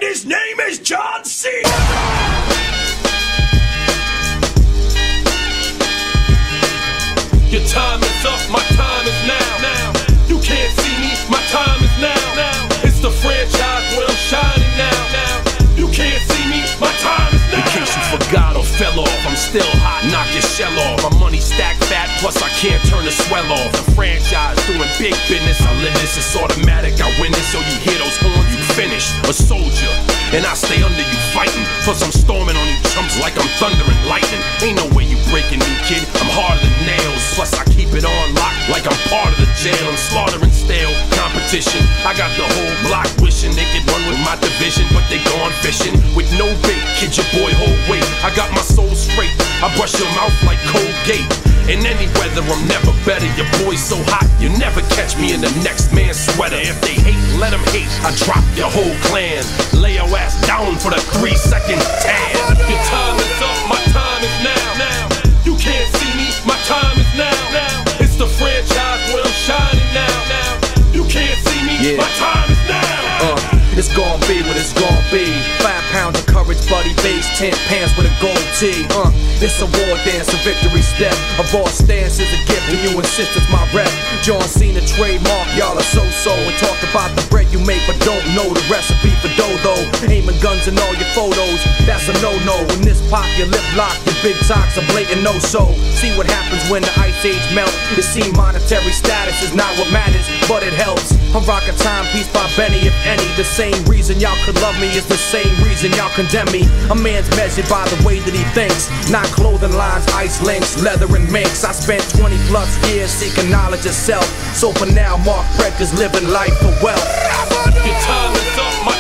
his name is John C. Your time is up, my time is now. You can't see me, my time is now. It's the franchise where I'm shining now. You can't see me, my time is now. In case you forgot or fell off, I'm still hot, knock your shell off. My money stacked fat, plus I can't turn the swell off. The franchise doing big business, I live this, it's automatic, I win this. So you hear those horns, you finish. A soldier, and I stay under you fighting. Plus I'm storming on you chumps like I'm thunder and lightning. Ain't no way you breaking me, kid, I'm harder than nails. Plus I keep it on lock like I'm part of the jail. I'm slaughtering stale competition. I got the whole block wishing they could run with my division, but they gone fishing with no bait. Kid, your boy, hold weight. I got my soul straight. I brush your mouth like Colgate. In any weather, I'm never better. Your boy's so hot, you never catch me in the next man's sweater. If they hate, let them hate. I drop your whole clan. Lay your ass down for the 3-second tan. Your time is up, my time is now. You can't see me, my time is now. It's the franchise where I'm shining now. You can't see me, my time is now. It's gon' be what it's gon' be. 5 pounds of courage, bloody base, 10 pants with a gold tee. It's a war dance, a victory step. A raw stance is a gift, and you insist it's my rep. John Cena trademark, y'all are so-so. And talk about the bread you make, but don't know the recipe for dodo. Aiming guns in all your photos, that's a no-no. In this pop, your lip lock, your big talks are blatant no-so. See what happens when the ice age melts. It seems monetary status is not what matters, but it helps. I'm rocking Timepiece by Benny, if any. The same reason y'all could love me is the same reason y'all condemn me. A man's measured by the way that he thinks, not clothing lines, ice links, leather and minks. I spent 20 plus years seeking knowledge of self. So for now, Mark Fredker's living life for wealth. Your time is up, my